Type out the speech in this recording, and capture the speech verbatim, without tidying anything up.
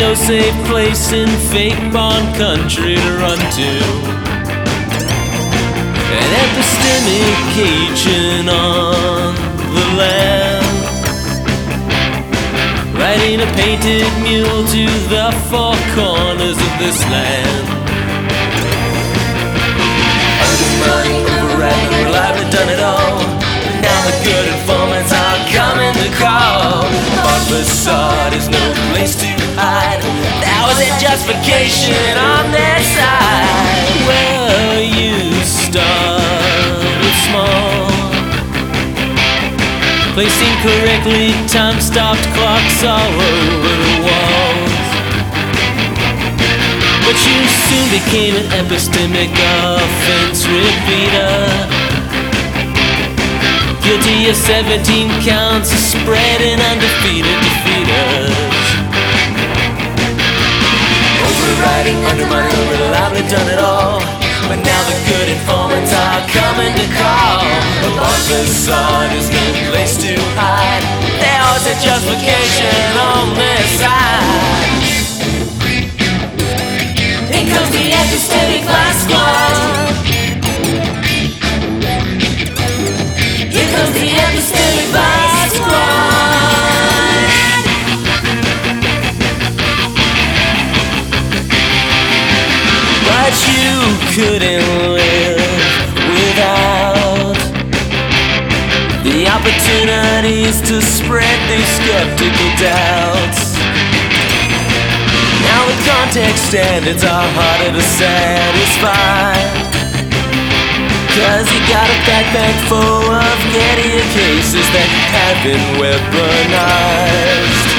no safe place in fake pond country to run to. An epistemic Cajun on the land, riding a painted mule to the four corners of this land. Undermining, overriding, reliably done it all. Now the good informants are coming to call. Our facade is no place to hide. That was a justification on their side. Well, you started small, placing correctly time-stopped clocks all over the walls. But you soon became an epistemic offense repeater, guilty of seventeen counts of spreading undefeated defeaters. Overriding, undermining, reliably done it all. But now the good informants are coming to call. The bon facade is no place to hide. There was a justification on their side. Here comes the epistemic fly squad. Here comes the epistemic fly squad. But you couldn't live without the opportunities to spread these skeptical doubts. Now the context standards are harder to satisfy, 'cause you got a backpack full of Getty cases that have been weaponized.